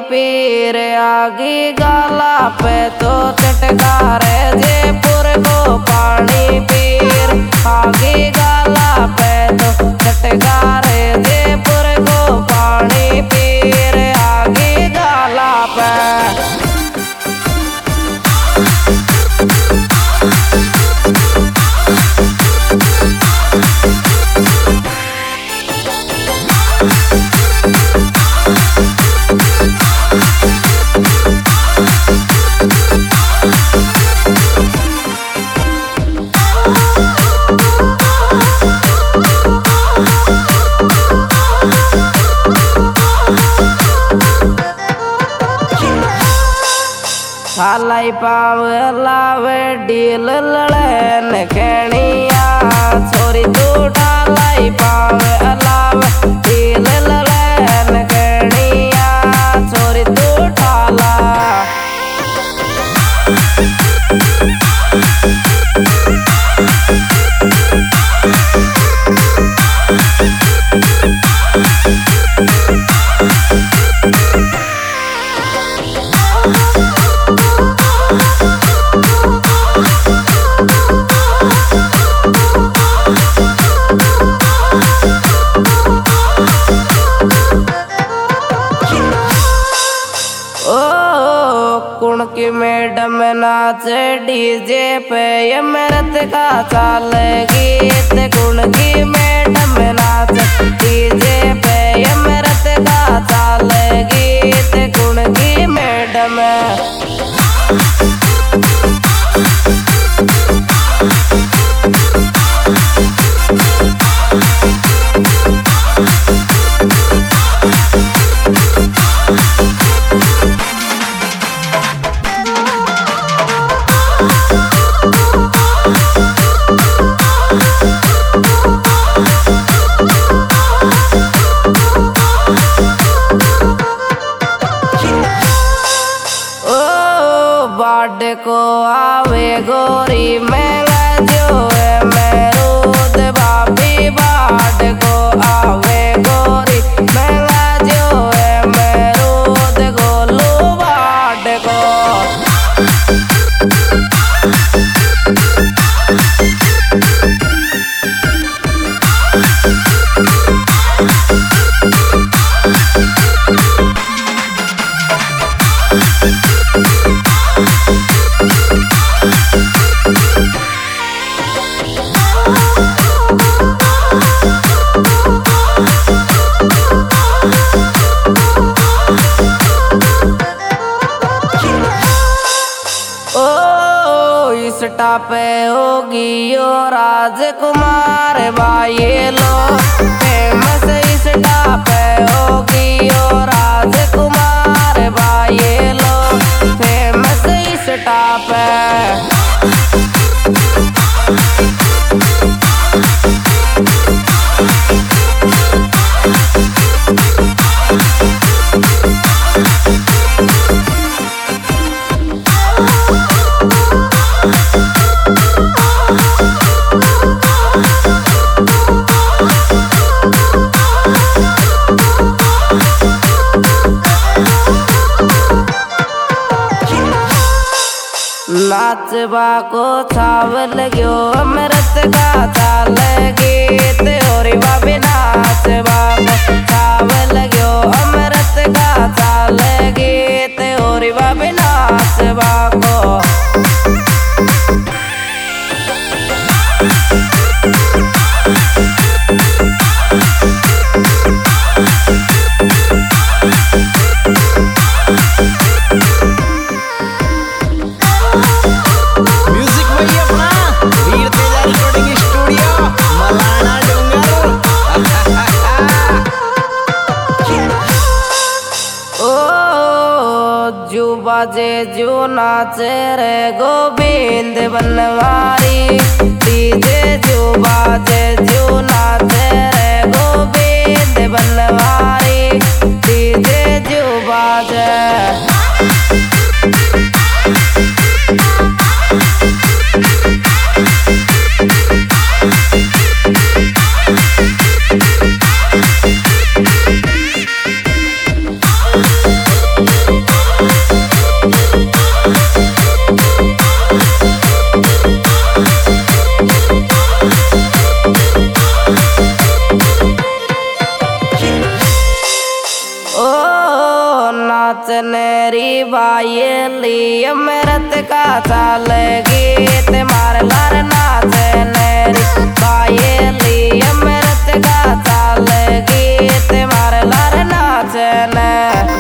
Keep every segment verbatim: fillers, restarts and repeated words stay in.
पीर आगी गाला पे तो चटकारे जयपुर को पानी पीर आगी गाला पे तो चटकारे जयपुर को पानी पीर आगी गाला पे। थालाई पाव लावे डील लड़न खेणिया छोरी तू ठालाई पाव लावे डील लड़न खेणिया छोरी तू ठाला। कुण की मैडम नाचे डीजे पे अमृत का चाल गीत कुण की मैडम नाचे डीजे पे अमृत का चाल गीत कुण की मैडम। बाड को आवे गोरी महंगा जो है मरूद भाभी बाड को आवे गोरी महंगा जो है मरूद गोलू बाड को। पे होगी यो राजकुमार भाई लो फेमस इस पे होगी यो राजकुमार भाई लो फेमस इस पे। नाचबा को छावल गयो अमृत का चाल गीत और बाबी नाचबा को छावल गयो अमृत का चाल गीत और बाबी नाचबा को। जो बाजे जो नाचे रे गोविंद बनवारी डीजे जो बाजे जो नाचे रे गोविंद बनवारी डीजे जो बाजे। We'll be right back. का चाल गीत मार लार नाचे नेरी बायली अमृत का चाल गीत मार लार नाचे ने।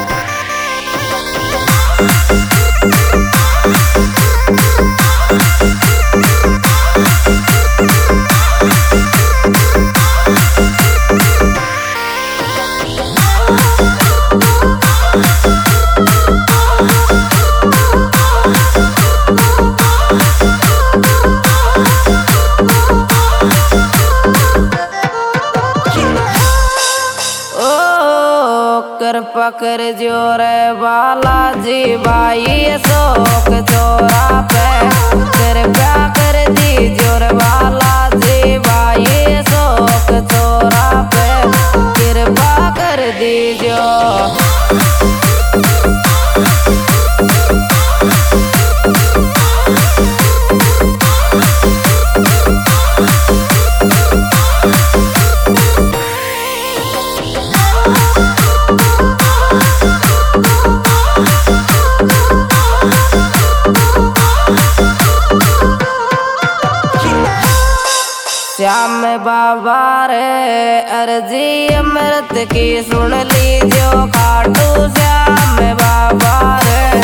कृपा कर जोर बालाजी भाई शोक चोरा पे कृपा कर दी जोर बालाजी भाई शोक चोरा पे कृपा कर दीजो। श्याम बाबा रे अर्जी अमृत की सुन लीजियो खाटू श्याम बाबा रे।